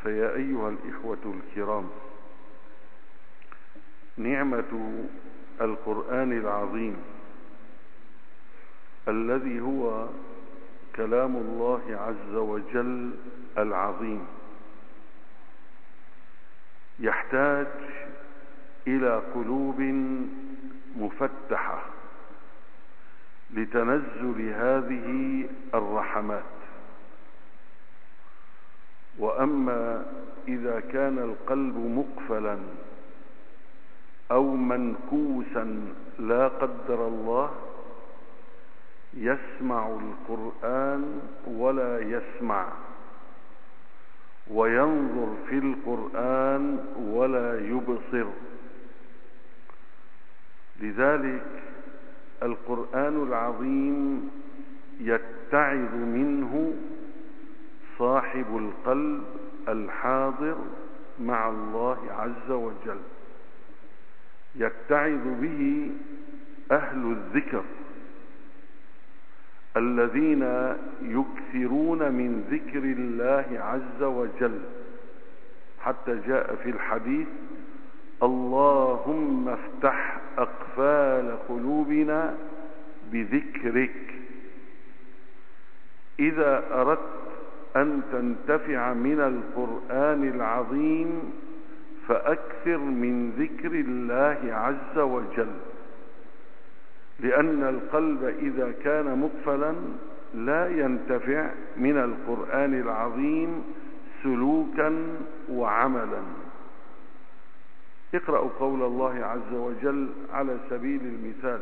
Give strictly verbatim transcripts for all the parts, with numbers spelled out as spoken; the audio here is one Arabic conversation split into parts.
فيا أيها الإخوة الكرام، نعمة القرآن العظيم الذي هو كلام الله عز وجل العظيم يحتاج إلى قلوب مفتحة لتنزل هذه الرحمات. وأما إذا كان القلب مقفلا أو منكوسا لا قدر الله، يسمع القرآن ولا يسمع، وينظر في القرآن ولا يبصر. لذلك القرآن العظيم يتعظ منه صاحب القلب الحاضر مع الله عز وجل، يتعظ به أهل الذكر الذين يكثرون من ذكر الله عز وجل، حتى جاء في الحديث: اللهم افتح أقفال قلوبنا بذكرك. إذا أردت أن تنتفع من القرآن العظيم فأكثر من ذكر الله عز وجل، لأن القلب إذا كان مقفلا لا ينتفع من القرآن العظيم سلوكا وعملا. اقرأوا قول الله عز وجل على سبيل المثال: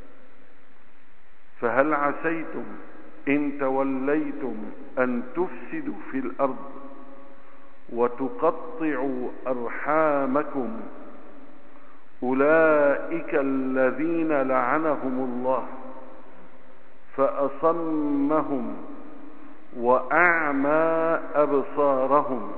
فهل عسيتم إن توليتم أن تفسدوا في الأرض وتقطعوا أرحامكم أولئك الذين لعنهم الله فأصمهم وأعمى أبصارهم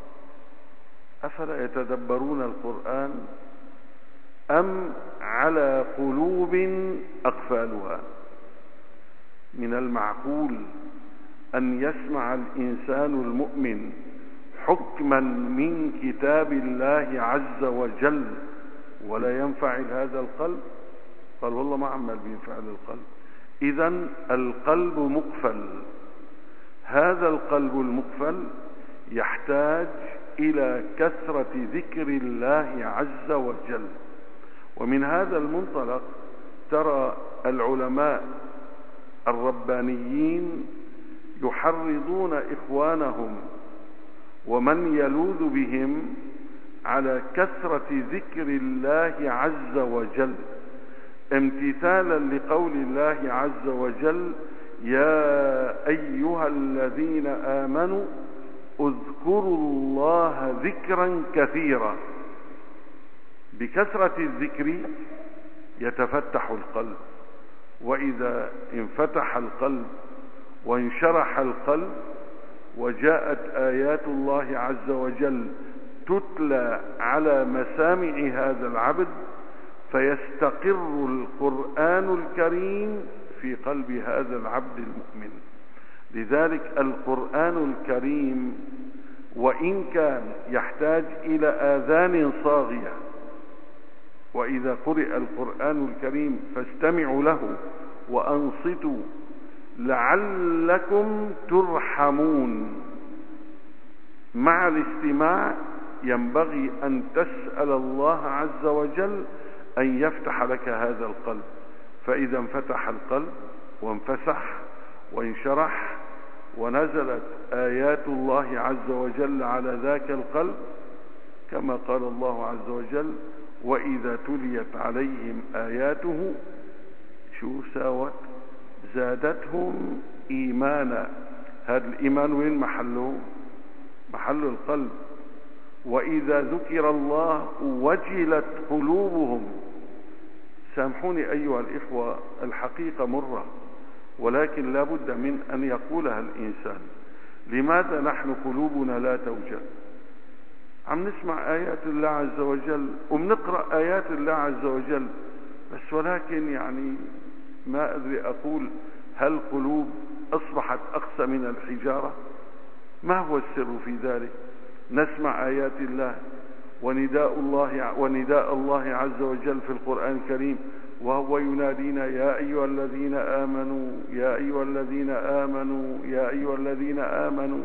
أفلا يتدبرون القرآن أم على قلوب أقفالها؟ من المعقول أن يسمع الإنسان المؤمن حكما من كتاب الله عز وجل ولا ينفعل هذا القلب؟ قال والله ما عمال بينفعل القلب. إذن القلب مقفل. هذا القلب المقفل يحتاج إلى كثرة ذكر الله عز وجل. ومن هذا المنطلق ترى العلماء الربانيين يحرضون إخوانهم ومن يلوذ بهم على كثرة ذكر الله عز وجل، امتثالا لقول الله عز وجل: يا أيها الذين آمنوا اذكروا الله ذكرا كثيرا. بكثرة الذكر يتفتح القلب، وإذا انفتح القلب وانشرح القلب وجاءت آيات الله عز وجل تتلى على مسامع هذا العبد فيستقر القرآن الكريم في قلب هذا العبد المؤمن. لذلك القرآن الكريم وإن كان يحتاج إلى آذان صاغية، وإذا قرئ القرآن الكريم فاستمعوا له وأنصتوا لعلكم ترحمون، مع الاستماع ينبغي أن تسأل الله عز وجل أن يفتح لك هذا القلب. فإذا انفتح القلب وانفسح وانشرح ونزلت آيات الله عز وجل على ذاك القلب، كما قال الله عز وجل: وإذا تليت عليهم آياته شو ساوت زادتهم إيمانا. هذا الإيمان وين محله؟ محل القلب. وإذا ذكر الله وجلت قلوبهم. سامحوني أيها الإخوة، الحقيقة مرة، ولكن لا بد من أن يقولها الإنسان. لماذا نحن قلوبنا لا توجل؟ عم نسمع آيات الله عز وجل وبنقرأ آيات الله عز وجل، بس ولكن يعني ما أدري أقول هل قلوب أصبحت أقسى من الحجارة؟ ما هو السر في ذلك؟ نسمع آيات الله ونداء الله ونداء الله عز وجل في القرآن الكريم، وهو ينادينا يا أيها الذين آمنوا يا أيها الذين آمنوا يا أيها الذين آمنوا.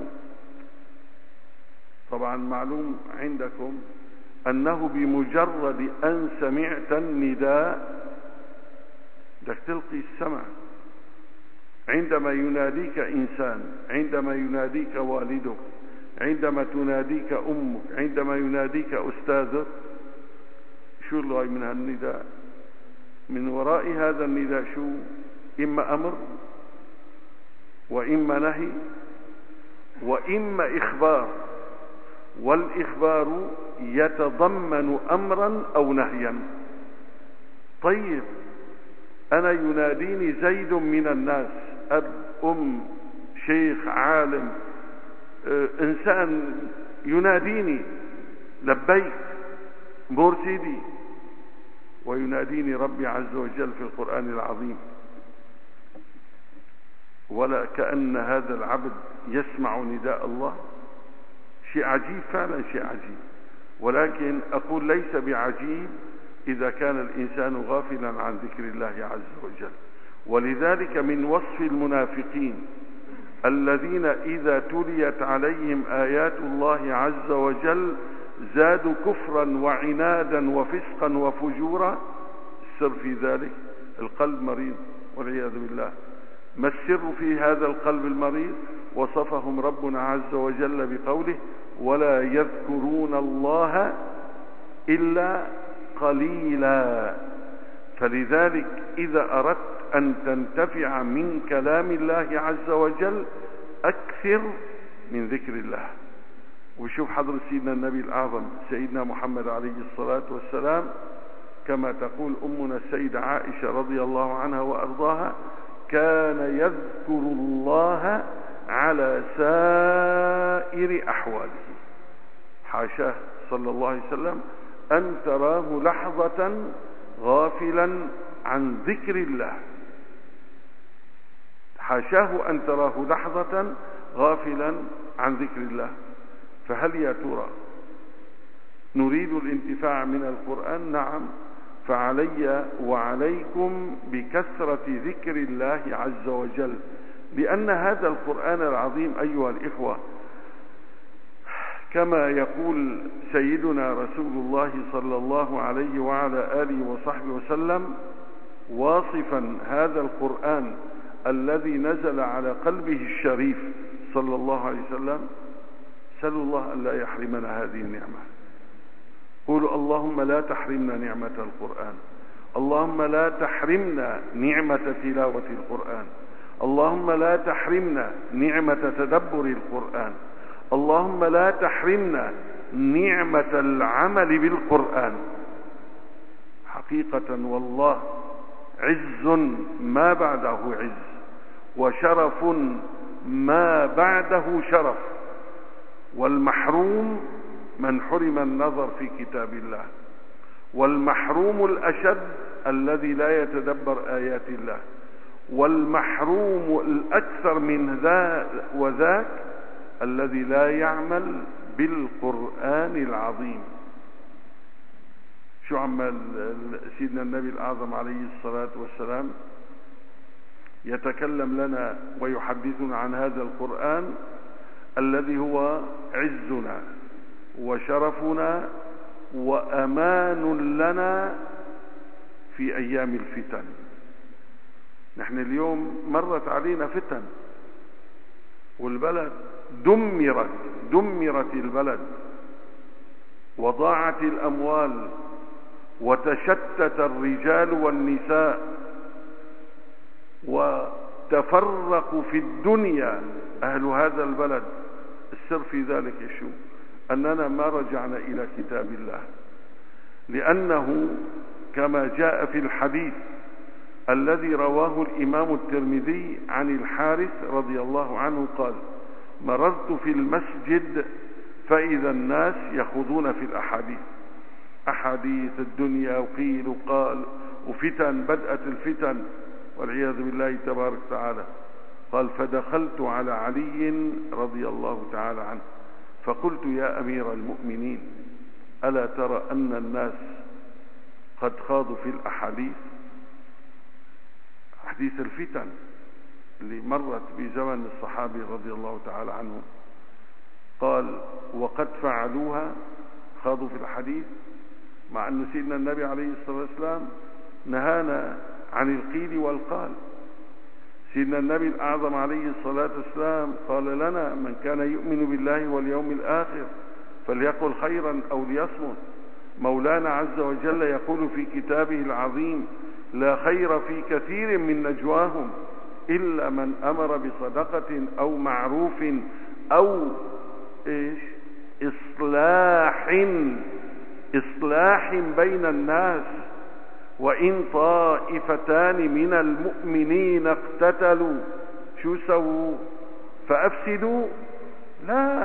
طبعا معلوم عندكم أنه بمجرد أن سمعت النداء بدك تلقي السمع. عندما يناديك إنسان، عندما يناديك والدك، عندما تناديك أمك، عندما يناديك أستاذك، شو الغاية من هالنداء؟ من وراء هذا النداء شو؟ إما أمر وإما نهي وإما إخبار، والإخبار يتضمن أمرا أو نهيا. طيب أنا يناديني زيد من الناس، أب، أم، شيخ، عالم، إنسان يناديني لبيك مرسيدي، ويناديني ربي عز وجل في القرآن العظيم، ولا كأن هذا العبد يسمع نداء الله. شيء عجيب، فعلا شيء عجيب. ولكن أقول ليس بعجيب إذا كان الإنسان غافلا عن ذكر الله عز وجل. ولذلك من وصف المنافقين الذين إذا تليت عليهم آيات الله عز وجل زادوا كفرا وعنادا وفسقا وفجورا، السر في ذلك القلب مريض والعياذ بالله. ما السر في هذا القلب المريض؟ وصفهم ربنا عز وجل بقوله ولا يذكرون الله إلا قليلا. فلذلك إذا أردت أن تنتفع من كلام الله عز وجل أكثر من ذكر الله. وشوف حضرة سيدنا النبي الأعظم سيدنا محمد عليه الصلاة والسلام، كما تقول أمنا السيدة عائشة رضي الله عنها وأرضاها، كان يذكر الله على سائر أحواله. حاشاه صلى الله عليه وسلم أن تراه لحظة غافلا عن ذكر الله، حاشاه أن تراه لحظة غافلا عن ذكر الله. فهل يا ترى نريد الانتفاع من القرآن؟ نعم، فعلي وعليكم بكثرة ذكر الله عز وجل، لأن هذا القرآن العظيم أيها الإخوة كما يقول سيدنا رسول الله صلى الله عليه وعلى آله وصحبه وسلم واصفا هذا القرآن الذي نزل على قلبه الشريف صلى الله عليه وسلم: سلوا الله أن لا يحرمنا هذه النعمة. قولوا اللهم لا تحرمنا نعمة القرآن، اللهم لا تحرمنا نعمة تلاوة القرآن، اللهم لا تحرمنا نعمة تدبر القرآن، اللهم لا تحرمنا نعمة العمل بالقرآن. حقيقة والله عز ما بعده عز، وشرف ما بعده شرف، والمحروم من حرم النظر في كتاب الله، والمحروم الأشد الذي لا يتدبر آيات الله، والمحروم الأكثر من ذا وذاك الذي لا يعمل بالقرآن العظيم. شو عمل سيدنا النبي الأعظم عليه الصلاة والسلام؟ يتكلم لنا ويحدثنا عن هذا القرآن الذي هو عزنا وشرفنا وأمان لنا في أيام الفتن. نحن اليوم مرت علينا فتن، والبلد دمرت دمرت البلد، وضاعت الأموال، وتشتت الرجال والنساء، وتفرقوا في الدنيا أهل هذا البلد. السر في ذلك شو؟ أننا ما رجعنا إلى كتاب الله، لأنه كما جاء في الحديث الذي رواه الإمام الترمذي عن الحارث رضي الله عنه قال: مررت في المسجد فإذا الناس يخوضون في الأحاديث، أحاديث الدنيا وقيل وقال وفتن، بدأت الفتن والعياذ بالله تبارك وتعالى. قال: فدخلت على علي رضي الله تعالى عنه فقلت يا أمير المؤمنين ألا ترى أن الناس قد خاضوا في الأحاديث، حديث الفتن اللي مرت بزمن الصحابي رضي الله تعالى عنهم، قال وقد فعلوها، خاضوا في الحديث، مع أن سيدنا النبي عليه الصلاة والسلام نهانا عن القيل والقال. سيدنا النبي الأعظم عليه الصلاة والسلام قال لنا من كان يؤمن بالله واليوم الآخر فليقل خيرا أو ليصمت. مولانا عز وجل يقول في كتابه العظيم لا خير في كثير من نجواهم إلا من أمر بصدقة أو معروف أو إيش إصلاح إصلاح بين الناس، وإن طائفتان من المؤمنين اقتتلوا شو سووا فأفسدوا، لا،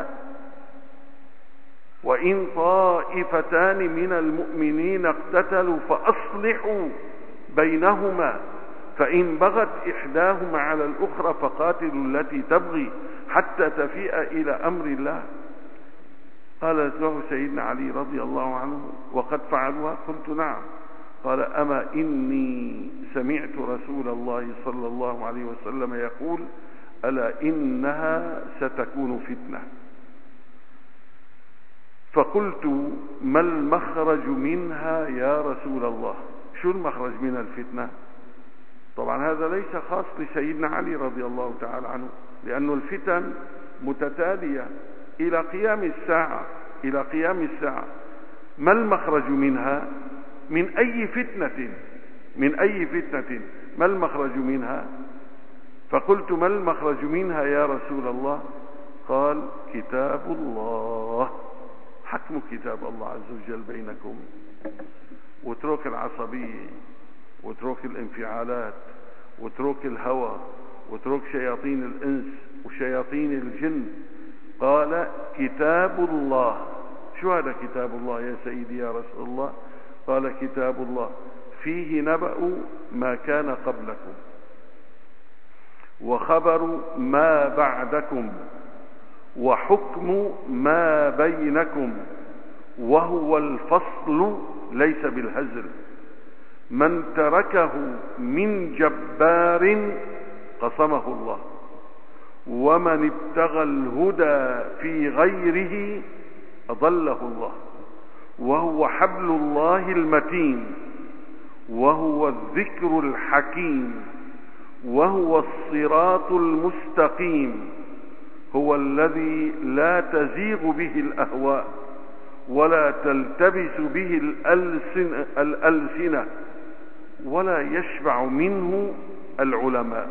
وإن طائفتان من المؤمنين اقتتلوا فأصلحوا بينهما فإن بغت إحداهما على الأخرى فقاتلوا التي تبغي حتى تفيء إلى أمر الله. قال له سيدنا علي رضي الله عنه وقد فعلوها؟ قلت نعم. قال أما إني سمعت رسول الله صلى الله عليه وسلم يقول ألا إنها ستكون فتنة. فقلت ما المخرج منها يا رسول الله؟ شو المخرج من الفتنة؟ طبعا هذا ليس خاص لسيدنا علي رضي الله تعالى عنه، لأن الفتن متتالية إلى قيام الساعة، إلى قيام الساعة. ما المخرج منها؟ من أي فتنة، من أي فتنة، ما المخرج منها؟ فقلت ما المخرج منها يا رسول الله؟ قال كتاب الله، حكم كتاب الله عز وجل بينكم، واترك العصبية، واترك الانفعالات، واترك الهوى، واترك شياطين الإنس وشياطين الجن. قال كتاب الله. شو هذا كتاب الله يا سيدي يا رسول الله؟ قال كتاب الله فيه نبأ ما كان قبلكم وخبر ما بعدكم وحكم ما بينكم، وهو الفصل ليس بالهزل. من تركه من جبار قصمه الله، ومن ابتغى الهدى في غيره أضله الله، وهو حبل الله المتين، وهو الذكر الحكيم، وهو الصراط المستقيم، هو الذي لا تزيغ به الأهواء ولا تلتبس به الألسنة, الألسنة ولا يشبع منه العلماء،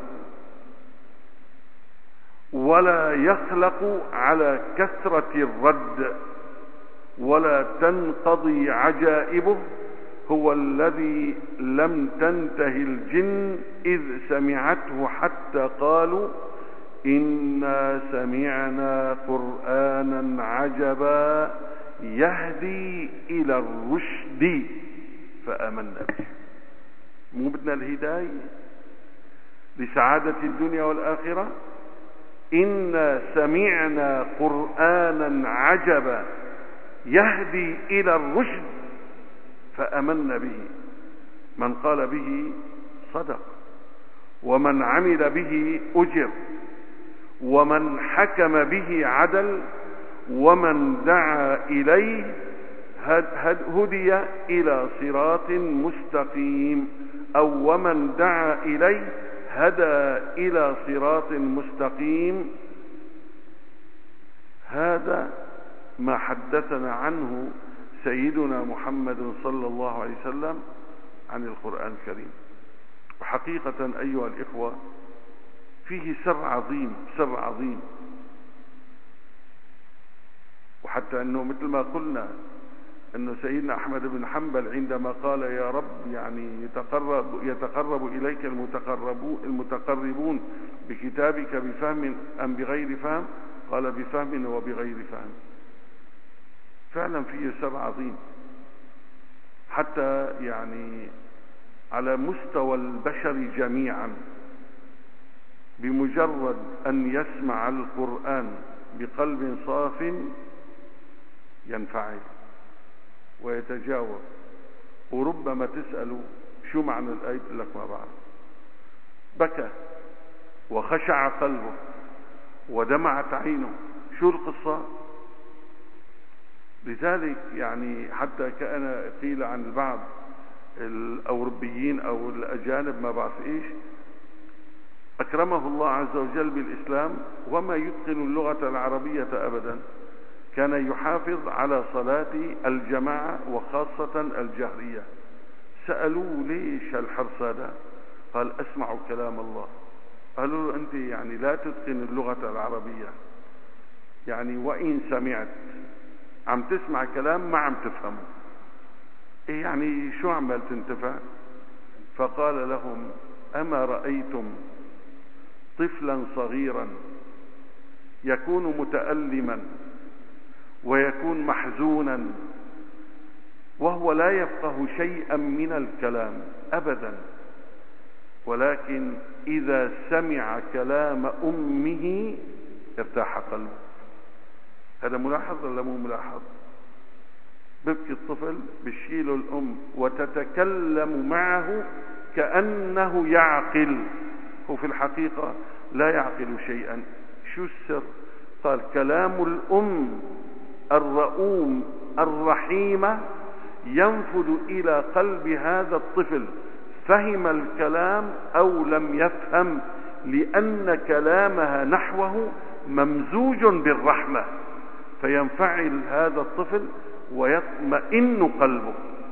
ولا يخلق على كثرة الرد ولا تنقضي عجائبه. هو الذي لم تنته الجن إذ سمعته حتى قالوا إنا سمعنا قرآنا عجبا يهدي إلى الرشد فآمنا به. مو بدنا الهداية لسعادة الدنيا والآخرة؟ إنا سمعنا قرآنا عجبا يهدي إلى الرشد فآمنا به. من قال به صدق، ومن عمل به أجر، ومن حكم به عدل، ومن دعا إليه هدي إلى صراط مستقيم، أو ومن دعا إليه هدى إلى صراط مستقيم. هذا ما حدثنا عنه سيدنا محمد صلى الله عليه وسلم عن القرآن الكريم. وحقيقة أيها الإخوة فيه سر عظيم، سر عظيم. وحتى أنه مثل ما قلنا أنه سيدنا أحمد بن حنبل عندما قال يا رب يعني يتقرب, يتقرب إليك المتقربون, المتقربون بكتابك بفهم أم بغير فهم؟ قال بفهم وبغير فهم. فعلا فيه سر عظيم، حتى يعني على مستوى البشر جميعا بمجرد أن يسمع القرآن بقلب صاف ينفعل ويتجاوب. وربما تسأله شو معنى الآية، يقول لك ما بعرف. بكى وخشع قلبه ودمعت عينه، شو القصة؟ لذلك يعني حتى كان قيل عن البعض الأوروبيين أو الأجانب ما بعرف إيش، أكرمه الله عز وجل بالإسلام وما يتقن اللغة العربية أبدا، كان يحافظ على صلاة الجماعة وخاصة الجهرية. سألوه ليش هالحرص هذا؟ قال أسمع كلام الله. قالوا له أنت يعني لا تتقن اللغة العربية، يعني وإن سمعت عم تسمع كلام ما عم تفهمه، إيه يعني شو عمال تنتفع؟ فقال لهم أما رأيتم طفلا صغيرا يكون متألما ويكون محزونا وهو لا يفقه شيئا من الكلام أبدا، ولكن إذا سمع كلام أمه ارتاح قلبه. هذا ملاحظ ولا مو ملاحظ؟ ببكي الطفل بشيله الأم وتتكلم معه كأنه يعقل، هو في الحقيقة لا يعقل شيئا. شو السر؟ قال كلام الأم الرؤوم الرحيمة ينفذ إلى قلب هذا الطفل، فهم الكلام أو لم يفهم، لأن كلامها نحوه ممزوج بالرحمة، فينفعل هذا الطفل ويطمئن قلبه.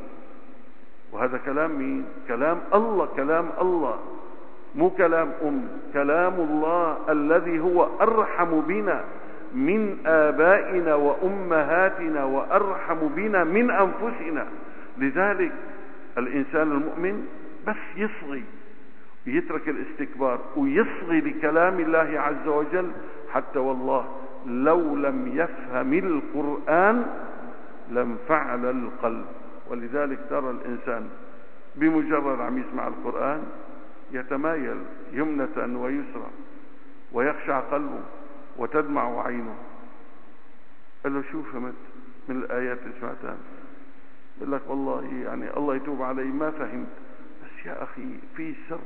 وهذا كلام مين؟ كلام الله، كلام الله مو كلام أم، كلام الله الذي هو أرحم بنا من آبائنا وأمهاتنا وأرحم بنا من أنفسنا. لذلك الإنسان المؤمن بس يصغي ويترك الاستكبار ويصغي لكلام الله عز وجل، حتى والله لو لم يفهم القرآن لم فعل القلب. ولذلك ترى الإنسان بمجرد عم يسمع القرآن يتمايل يمنة ويسرى ويخشع قلبه وتدمع عينه. قال له شو فهمت من الآيات اللي سمعتها؟ يقول لك والله يعني الله يتوب علي ما فهمت، بس يا أخي في سر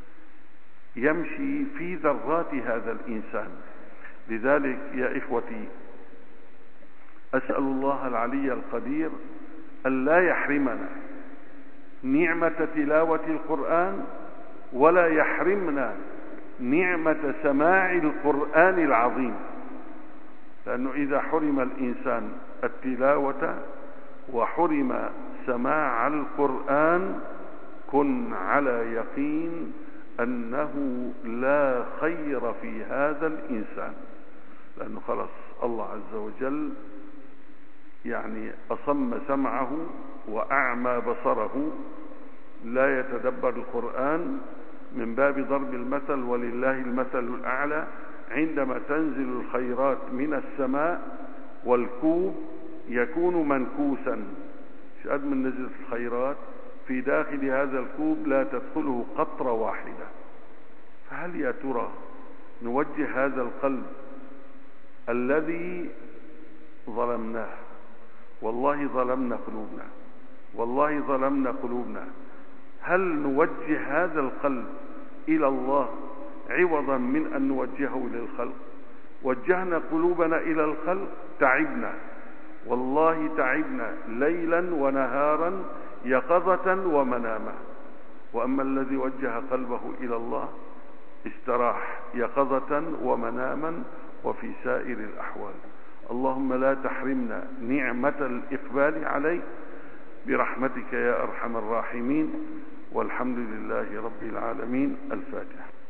يمشي في ذرات هذا الإنسان. لذلك يا إخوتي أسأل الله العلي القدير أن لا يحرمنا نعمة تلاوة القرآن ولا يحرمنا نعمة سماع القرآن العظيم، لأنه إذا حرم الإنسان التلاوة وحرم سماع القرآن كن على يقين أنه لا خير في هذا الإنسان، لأنه خلص الله عز وجل يعني أصم سمعه وأعمى بصره، لا يتدبر القرآن من باب ضرب المثل، ولله المثل الأعلى. عندما تنزل الخيرات من السماء والكوب يكون منكوسا، شقد من نزلت الخيرات في داخل هذا الكوب لا تدخله قطرة واحدة. فهل يا ترى نوجه هذا القلب الذي ظلمناه، والله ظلمنا قلوبنا، والله ظلمنا قلوبنا، هل نوجه هذا القلب إلى الله عوضا من أن نوجهه للخلق؟ وجهنا قلوبنا إلى الخلق تعبنا، والله تعبنا ليلا ونهارا يقظة ومناما. وأما الذي وجه قلبه إلى الله استراح يقظة ومناما وفي سائر الأحوال. اللهم لا تحرمنا نعمة الإقبال عليك برحمتك يا أرحم الراحمين، والحمد لله رب العالمين. الفاتحة.